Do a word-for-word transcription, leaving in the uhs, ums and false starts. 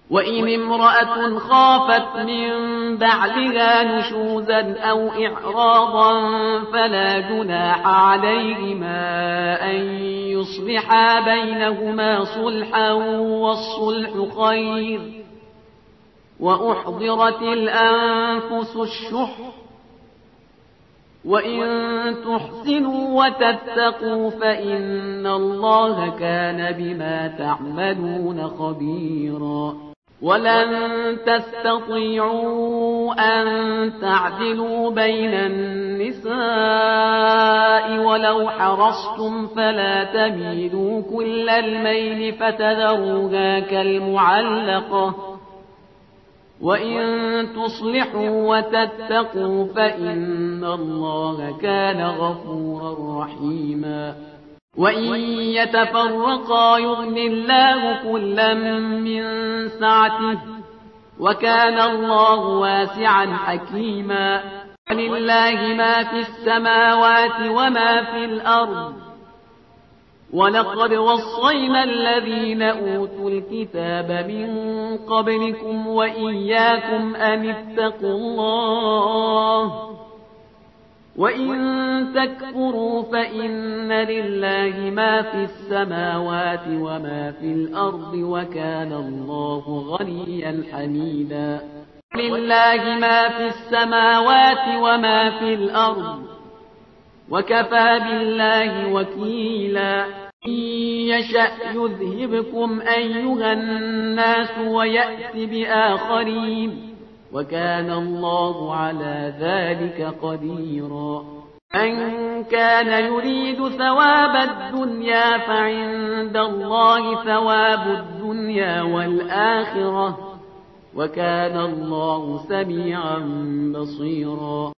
وإن امرأة خافت من بعلها نشوزا أو إعراضا فلا جناح عليهما أن يصلحا بينهما صلحا والصلح خير. وأحضرت الأنفس الشح وإن تحسنوا وتتقوا فإن الله كان بما تعملون خبيرا. ولن تستطيعوا أن تعدلوا بين النساء ولو حرصتم فلا تميلوا كل الميل فتذروها كالمعلقة. وإن تصلحوا وتتقوا فإن الله كان غفورا رحيما. وإن يتفرقا يغن الله كلا من سعته وكان الله واسعا حكيما. ولله ما في السماوات وما في الأرض ولقد وصينا الذين أوتوا الكتاب من قبلكم وإياكم أن اتقوا الله وإن تكفروا فإن لله ما في السماوات وما في الأرض وكان الله غنيا حميدا. لله ما في السماوات وما في الأرض وكفى بالله وكيلا. إن يشأ يذهبكم أيها الناس ويأت بآخرين وكان الله على ذلك قديرا. من كان يريد ثواب الدنيا فعند الله ثواب الدنيا والآخرة وكان الله سميعا بصيرا.